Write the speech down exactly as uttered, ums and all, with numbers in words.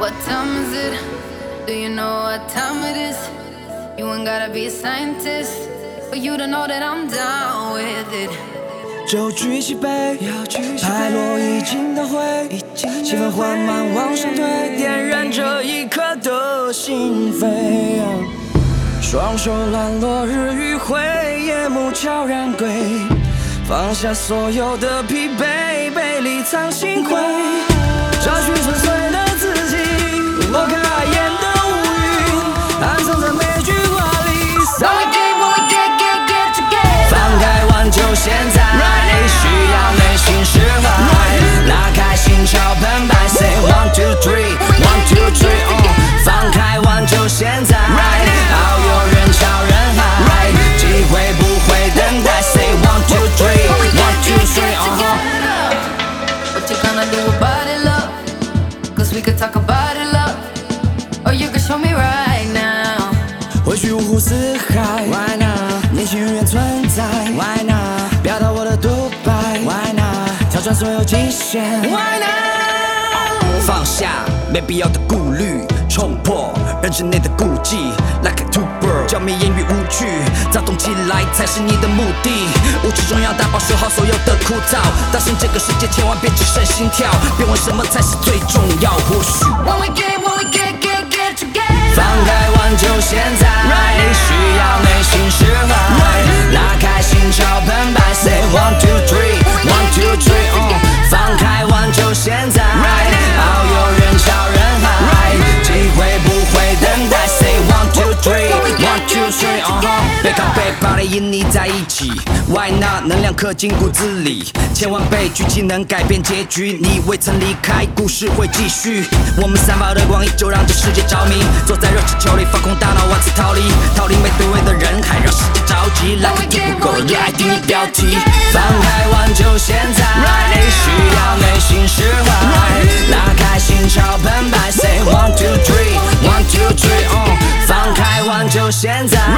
what time is it? Do you know what time it is? You ain't gotta be a scientist for you to know that I'm down with it. 就举起杯，拍落已经的灰，气氛缓慢往上推，点燃这一刻的心扉。双手乱落日余晖，夜幕悄然归，放下所有的疲惫，杯里藏星辉，找寻纯粹的自己，拨开碍眼的乌云，暗藏在每句话里。放开玩就现在，需要内心释怀，拉开心潮澎湃 ，Say one two three one two three， 哦，放开玩就现在，遨游人潮人海，机会不会等待 ，Say one two three one two three， 哦。 What you gonna do about it, love? Cause we could talk about it, love. Or you could show me right now. 或许五湖四海 ，Why not？ 年轻人原存在 ，Why not？ 表达我的独白 ，Why not？ 挑战所有极限 ，Why not？ 放下没必要的顾虑，冲破认知内的顾忌 ，Like a tuber， 浇灭言语无趣，躁动起来才是你的目的。无知中要打包收好所有的枯燥，当心这个世界千万别只剩心跳，别问什么才是最重要。或许 When we get, when we get, get, get together. 放开玩就现在，需要内心释怀，拉开心潮澎湃 ，Say one two three one two three， 哦，放开玩就现在，遨游人潮人海，机会不会等待 ，Say one two three one two three， 哦，背靠背把你因你在一起 ，Why not？ 能量刻进骨子里，千万倍举起能改变结局，你未曾离开，故事会继续。我们散发的光依旧让这世界着迷，坐在热气球里放空大脑，万次逃离，逃离没对味的人海，让世界着急。来个地不够热爱定义标题，放开玩就现在，需要内心释怀，拉开心潮澎湃 ，Say one two three one two three， 哦，放开玩就现在，